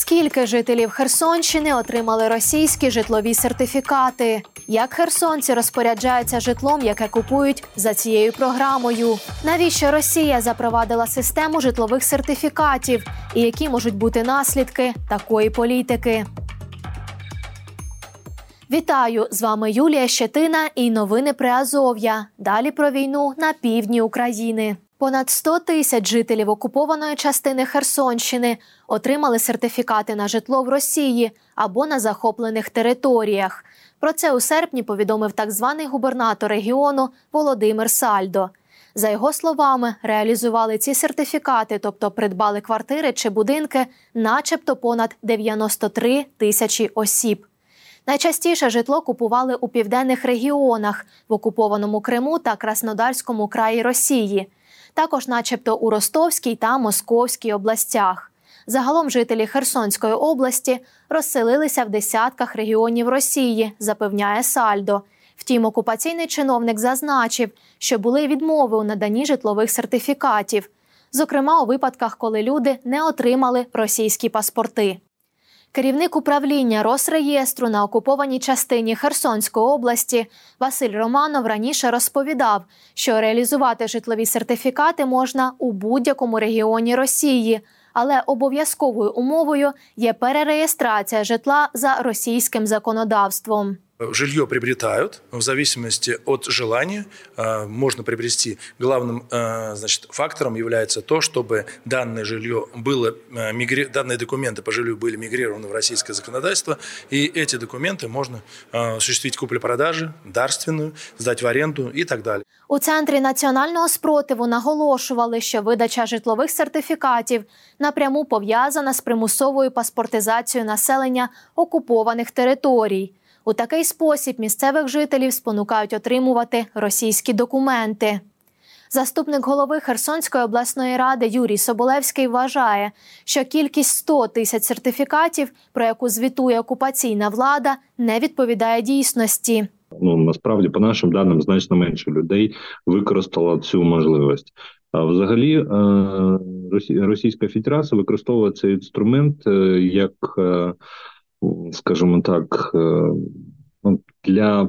Скільки жителів Херсонщини отримали російські житлові сертифікати? Як херсонці розпоряджаються житлом, яке купують за цією програмою? Навіщо Росія запровадила систему житлових сертифікатів? І які можуть бути наслідки такої політики? Вітаю! З вами Юлія Щетина і новини Приазов'я. Далі про війну на півдні України. Понад 100 тисяч жителів окупованої частини Херсонщини отримали сертифікати на житло в Росії або на захоплених територіях. Про це у серпні повідомив так званий губернатор регіону Володимир Сальдо. За його словами, реалізували ці сертифікати, тобто придбали квартири чи будинки, начебто понад 93 тисячі осіб. Найчастіше житло купували у південних регіонах, в окупованому Криму та Краснодарському краї Росії. Також начебто у Ростовській та Московській областях. Загалом жителі Херсонської області розселилися в десятках регіонів Росії, запевняє Сальдо. Втім, окупаційний чиновник зазначив, що були відмови у наданні житлових сертифікатів. Зокрема, у випадках, коли люди не отримали російські паспорти. Керівник управління Росреєстру на окупованій частині Херсонської області Василь Романов раніше розповідав, що реалізувати житлові сертифікати можна у будь-якому регіоні Росії, але обов'язковою умовою є перереєстрація житла за російським законодавством. Жилье приобретают в зависимости от желания. Можно приобрести. Главным фактором является то, чтобы данное данные документы по жилью были мигрированы в российское законодательство, и эти документы можно осуществить куплю-продажу, дарственную, сдать в аренду и так далее. У Центрі національного спротиву наголошували, що видача житлових сертифікатів напряму пов'язана з примусовою паспортизацією населення окупованих територій. У такий спосіб місцевих жителів спонукають отримувати російські документи. Заступник голови Херсонської обласної ради Юрій Соболевський вважає, що кількість 100 тисяч сертифікатів, про яку звітує окупаційна влада, не відповідає дійсності. Насправді, по нашим даним, значно менше людей використало цю можливість. А взагалі, Російська Федерація використовує цей інструмент як, скажімо так, для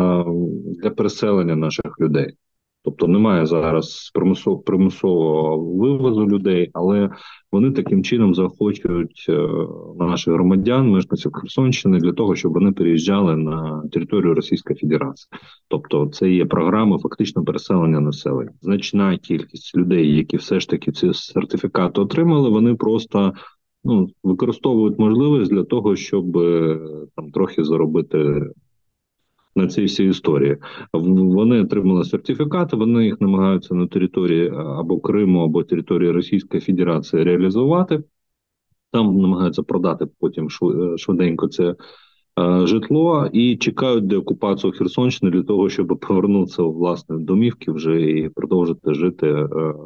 переселення наших людей. Тобто немає зараз примусового вивозу людей, але вони таким чином заохочують наших громадян, мешканців Херсонщини, для того, щоб вони переїжджали на територію Російської Федерації. Тобто це є програма фактично переселення населення. Значна кількість людей, які все ж таки ці сертифікати отримали, вони просто використовують можливість для того, щоб там трохи заробити на цій всій історії. Вони отримали сертифікати, вони їх намагаються на території або Криму, або території Російської Федерації реалізувати. Там намагаються продати потім швиденько це житло і чекають деокупацію Херсонщини для того, щоб повернутися у власні домівки вже і продовжити жити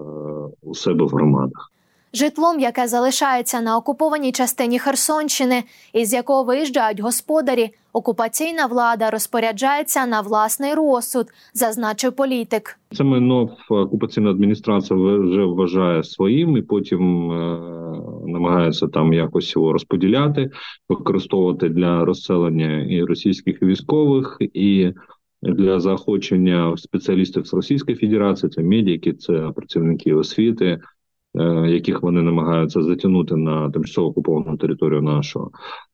у себе в громадах. Житлом, яке залишається на окупованій частині Херсонщини, із якого виїжджають господарі, окупаційна влада розпоряджається на власний розсуд, зазначив політик. Це майно окупаційна адміністрація вже вважає своїм і потім намагається там якось його розподіляти, використовувати для розселення і російських військових, і для заохочення спеціалістів з Російської Федерації, це медики, це працівники освіти, яких вони намагаються затягнути на тимчасово окуповану територію нашого.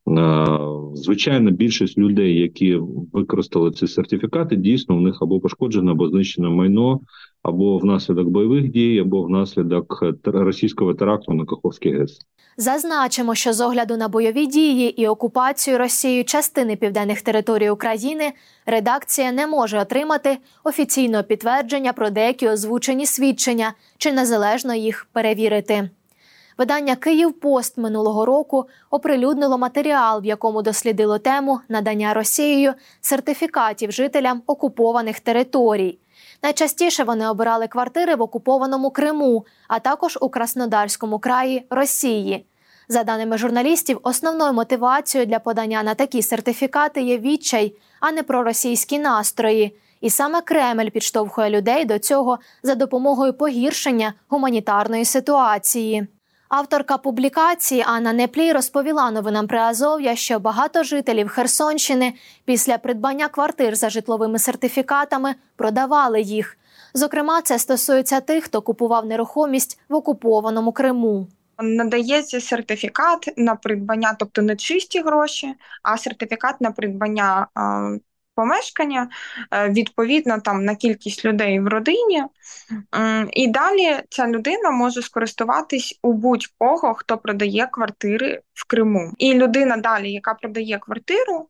Звичайно, більшість людей, які використали ці сертифікати, дійсно, в них або пошкоджено, або знищено майно, або внаслідок бойових дій, або внаслідок російського теракту на Каховський ГЕС. Зазначимо, що з огляду на бойові дії і окупацію Росією частини південних територій України, редакція не може отримати офіційного підтвердження про деякі озвучені свідчення чи незалежно їх перевірити. Видання «Київпост» минулого року оприлюднило матеріал, в якому дослідило тему надання Росією сертифікатів жителям окупованих територій. Найчастіше вони обирали квартири в окупованому Криму, а також у Краснодарському краї Росії. За даними журналістів, основною мотивацією для подання на такі сертифікати є відчай, а не проросійські настрої. І саме Кремль підштовхує людей до цього за допомогою погіршення гуманітарної ситуації. Авторка публікації Анна Неплій розповіла новинам Приазов'я, що багато жителів Херсонщини після придбання квартир за житловими сертифікатами продавали їх. Зокрема, це стосується тих, хто купував нерухомість в окупованому Криму. Надається сертифікат на придбання, тобто не чисті гроші, а сертифікат на придбання помешкання, відповідно там на кількість людей в родині. І далі ця людина може скористуватись у будь-кого, хто продає квартири в Криму. І людина далі, яка продає квартиру,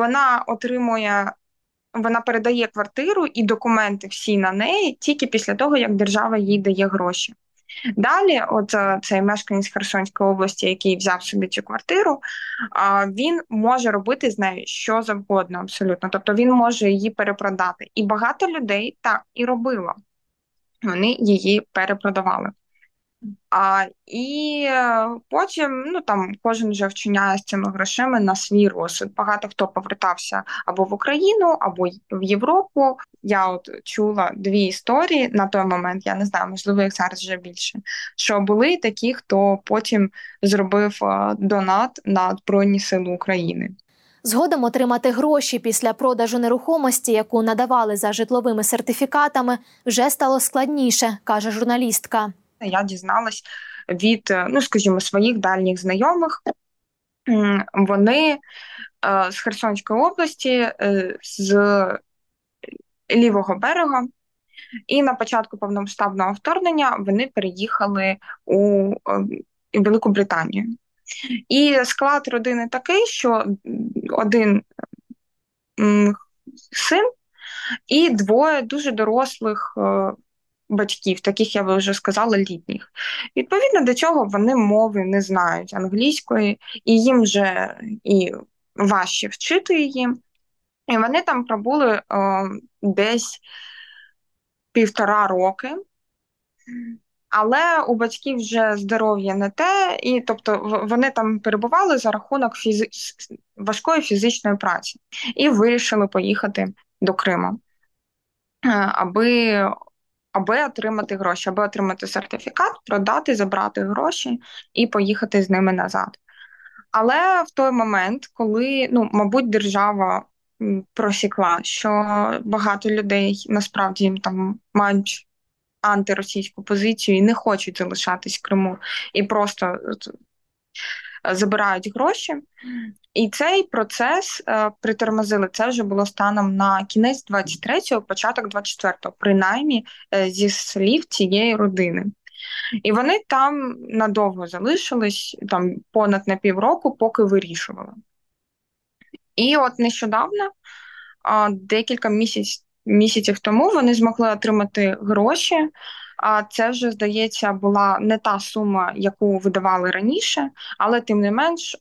вона передає квартиру і документи всі на неї тільки після того, як держава їй дає гроші. Далі, цей мешканець Херсонської області, який взяв собі цю квартиру, він може робити з нею що завгодно абсолютно. Тобто він може її перепродати. І багато людей так і робило. Вони її перепродавали. І потім кожен вже вчиняє з цими грошима на свій розсуд. Багато хто повертався або в Україну, або в Європу. Я чула 2 історії на той момент, я не знаю, можливо, їх зараз вже більше, що були такі, хто потім зробив донат на Збройні Сили України. Згодом отримати гроші після продажу нерухомості, яку надавали за житловими сертифікатами, вже стало складніше, каже журналістка. Я дізналась від, своїх дальніх знайомих. Вони з Херсонської області, з лівого берега. І на початку повномасштабного вторгнення вони переїхали у Велику Британію. І склад родини такий, що один син і 2 дуже дорослих батьків, таких, я вже сказала, літніх. Відповідно до цього вони мови не знають англійської, і їм вже і важче вчити її. І вони там пробули десь 1,5 роки. Але у батьків вже здоров'я не те, і тобто вони там перебували за рахунок важкої фізичної праці. І вирішили поїхати до Криму, аби отримати гроші, аби отримати сертифікат, продати, забрати гроші і поїхати з ними назад. Але в той момент, коли, мабуть, держава просікла, що багато людей насправді там мають антиросійську позицію і не хочуть залишатись в Криму, і просто забирають гроші. І цей процес притормозили. Це вже було станом на кінець 23-го, початок 24-го, принаймні зі слів цієї родини. І вони там надовго залишились, там понад на півроку, поки вирішували. І от нещодавно, декілька місяців тому, вони змогли отримати гроші. А це вже, здається, була не та сума, яку видавали раніше, але тим не менш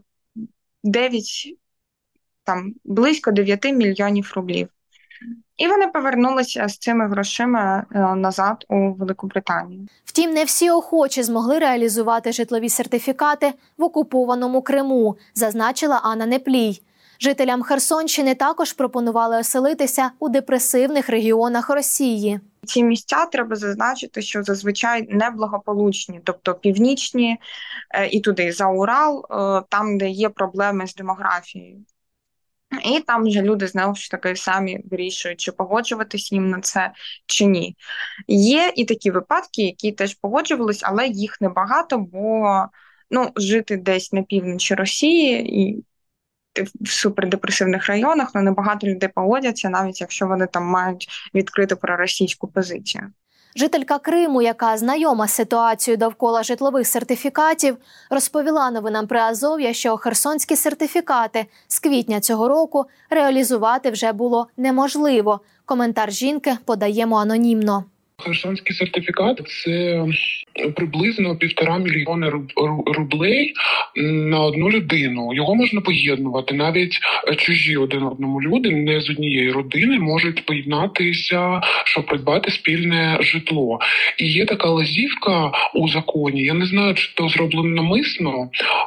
близько 9 мільйонів рублів. І вони повернулися з цими грошима назад у Велику Британію. Втім, не всі охочі змогли реалізувати житлові сертифікати в окупованому Криму, зазначила Анна Неплій. Жителям Херсонщини також пропонували оселитися у депресивних регіонах Росії. Ці місця, треба зазначити, що зазвичай неблагополучні, тобто північні і туди, за Урал, там, де є проблеми з демографією. І там вже люди, знову ж таки, самі вирішують, чи погоджуватись їм на це, чи ні. Є і такі випадки, які теж погоджувались, але їх небагато, бо жити десь на півночі Росії і в супердепресивних районах, небагато людей погодяться, навіть якщо вони там мають відкриту проросійську позицію. Жителька Криму, яка знайома з ситуацією довкола житлових сертифікатів, розповіла новинам Приазов'я, що херсонські сертифікати з квітня цього року реалізувати вже було неможливо. Коментар жінки подаємо анонімно. Херсонський сертифікат – це приблизно 1,5 мільйона рублей на одну людину. Його можна поєднувати. Навіть чужі один одному люди, не з однієї родини, можуть поєднатися, щоб придбати спільне житло. І є така лазівка у законі, я не знаю, чи то зроблено намисно,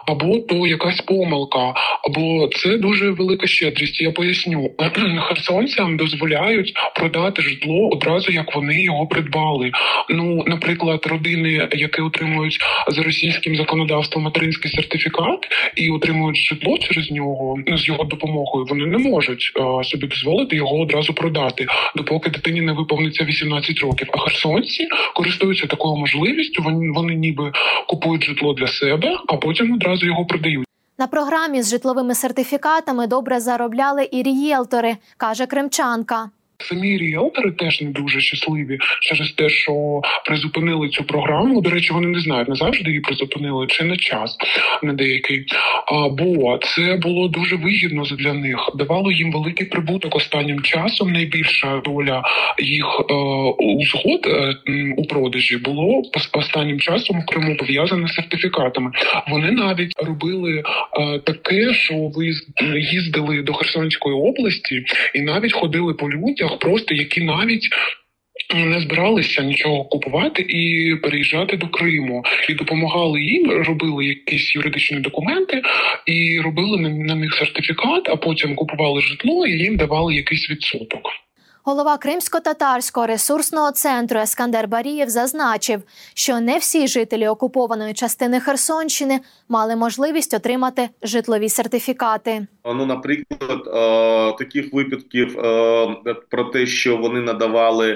або то якась помилка, або це дуже велика щедрість. Я поясню, херсонцям дозволяють продати житло одразу, як вони його придбали. Ну, наприклад, родини, які отримують за російським законодавством материнський сертифікат і отримують житло через нього, з його допомогою, вони не можуть собі дозволити його одразу продати, допоки дитині не виповниться 18 років. А херсонці користуються такою можливістю, вони ніби купують житло для себе, а потім одразу його продають. На програмі з житловими сертифікатами добре заробляли і рієлтори, каже кримчанка. Самі ріелтори теж не дуже щасливі через те, що призупинили цю програму. До речі, вони не знають, назавжди її призупинили чи на час, на деякий. Бо це було дуже вигідно для них. Давало їм великий прибуток останнім часом. Найбільша доля їх узгод у продажі було останнім часом у Криму пов'язане з сертифікатами. Вони навіть робили таке, що їздили до Херсонської області і навіть ходили по людях, просто які навіть не збиралися нічого купувати і переїжджати до Криму. І допомагали їм, робили якісь юридичні документи і робили на них сертифікат, а потім купували житло і їм давали якийсь відсоток. Голова Кримсько-татарського ресурсного центру Ескандер Барієв зазначив, що не всі жителі окупованої частини Херсонщини мали можливість отримати житлові сертифікати. Ну, наприклад, таких випадків про те, що вони надавали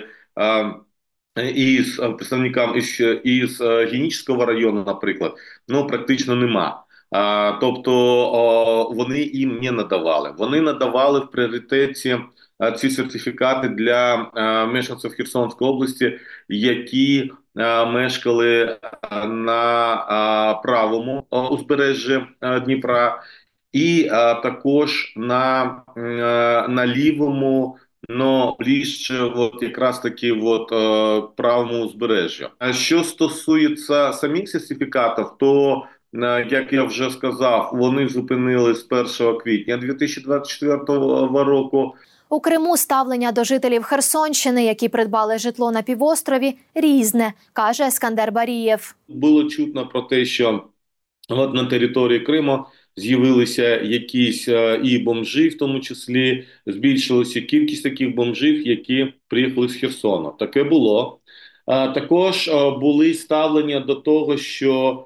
із представникам із Генічеського району, наприклад, ну, практично нема. Тобто вони їм не надавали. Вони надавали в пріоритеті ці сертифікати для мешканців Херсонської області, які мешкали на правому узбережжі Дніпра, і також на лівому, но ближче якраз таки правому узбережжю. А що стосується самих сертифікатів, то, як я вже сказав, вони зупинили з 1 квітня 2024 року. У Криму ставлення до жителів Херсонщини, які придбали житло на півострові, різне, каже Ескандер Барієв. Було чутно про те, що на території Криму з'явилися якісь і бомжі, в тому числі збільшилася кількість таких бомжів, які приїхали з Херсону. Таке було. Також були ставлення до того, що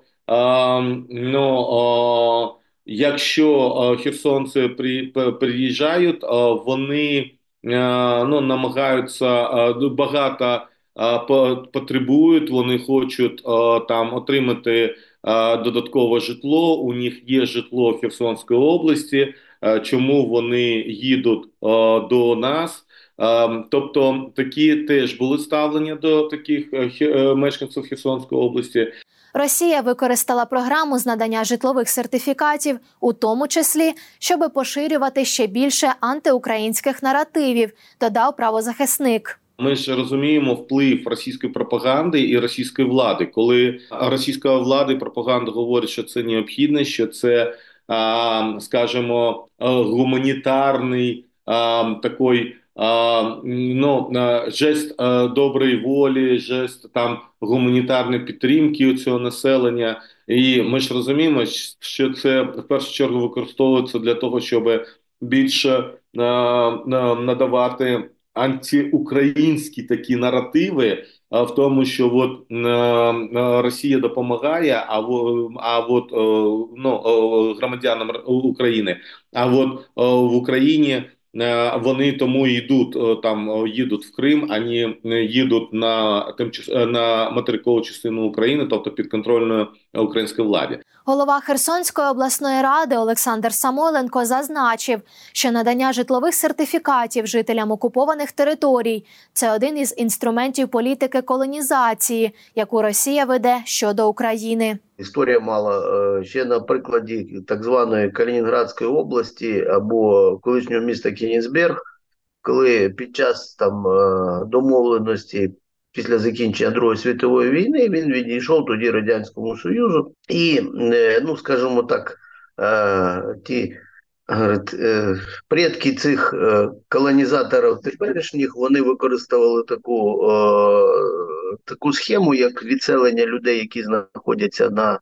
якщо херсонці приїжджають, вони намагаються, багато потребують, вони хочуть там отримати додаткове житло, у них є житло в Херсонській області, чому вони їдуть до нас. Тобто такі теж були ставлення до таких мешканців Херсонської області. Росія використала програму з надання житлових сертифікатів, у тому числі, щоб поширювати ще більше антиукраїнських наративів, додав правозахисник. Ми ж розуміємо вплив російської пропаганди і російської влади. Коли російська влада і пропаганда говорять, що це необхідно, що це, скажімо, гуманітарний такий жест доброї волі, жест там гуманітарної підтримки у цього населення. І ми ж розуміємо, що це в першу чергу використовується для того, щоб більше надавати антиукраїнські такі наративи, в тому, що Росія допомагає, громадянам України, а в Україні вони тому їдуть в Крим, а не їдуть на материкову частину України, тобто підконтрольної української владі. Голова Херсонської обласної ради Олександр Самойленко зазначив, що надання житлових сертифікатів жителям окупованих територій – це один із інструментів політики колонізації, яку Росія веде щодо України. Історія мала ще на прикладі так званої Калінінградської області або колишнього міста Кенігсберг, коли під час домовленості після закінчення Другої світової війни він відійшов тоді Радянському Союзу і, скажімо так, ті предки цих колонізаторів теперішніх, вони використовували таку схему, як відселення людей, які знаходяться на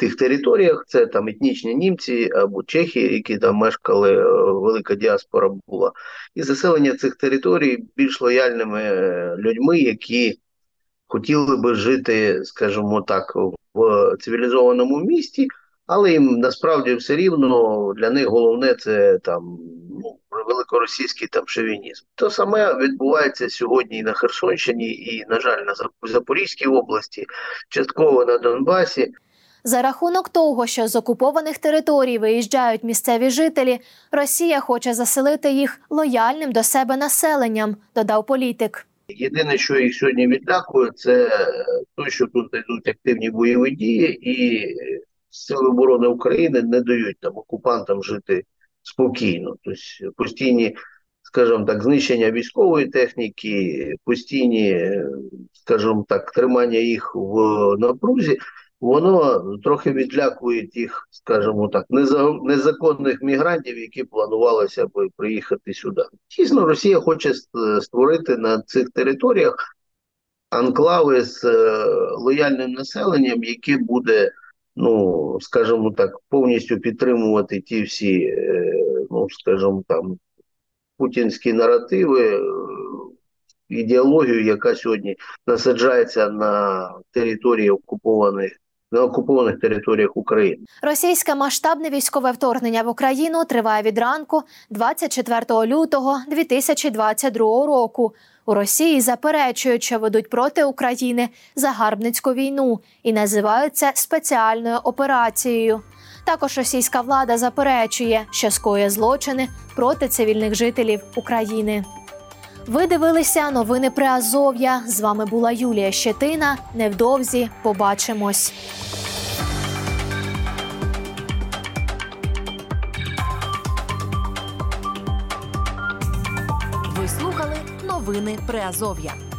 тих територіях. Це там етнічні німці або чехи, які там мешкали, велика діаспора була. І заселення цих територій більш лояльними людьми, які хотіли би жити, скажімо так, в цивілізованому місті, але їм насправді все рівно, для них головне це там великоросійський там шовінізм. То саме відбувається сьогодні і на Херсонщині, і, на жаль, на Запорізькій області, частково на Донбасі. За рахунок того, що з окупованих територій виїжджають місцеві жителі, Росія хоче заселити їх лояльним до себе населенням, додав політик. Єдине, що їх сьогодні відлякує, це те, що тут йдуть активні бойові дії, і Сили оборони України не дають там окупантам жити спокійно. Тобто постійні, скажімо так, знищення військової техніки, постійні, скажімо так, тримання їх в напрузі, воно трохи відлякує тих, скажімо так, незаконних мігрантів, які планувалося би приїхати сюди. Дійсно, Росія хоче створити на цих територіях анклави з лояльним населенням, яке буде, ну, скажімо так, повністю підтримувати ті всі, ну, скажімо, там, путінські наративи, ідеологію, яка сьогодні насаджається на території на окупованих територіях України. Російське масштабне військове вторгнення в Україну триває від ранку 24 лютого 2022 року. У Росії заперечують, що ведуть проти України загарбницьку війну і називають це спеціальною операцією. Також російська влада заперечує, що скоює злочини проти цивільних жителів України. Ви дивилися новини Приазов'я. З вами була Юлія Щетина. Невдовзі побачимось. Ви слухали новини Приазов'я.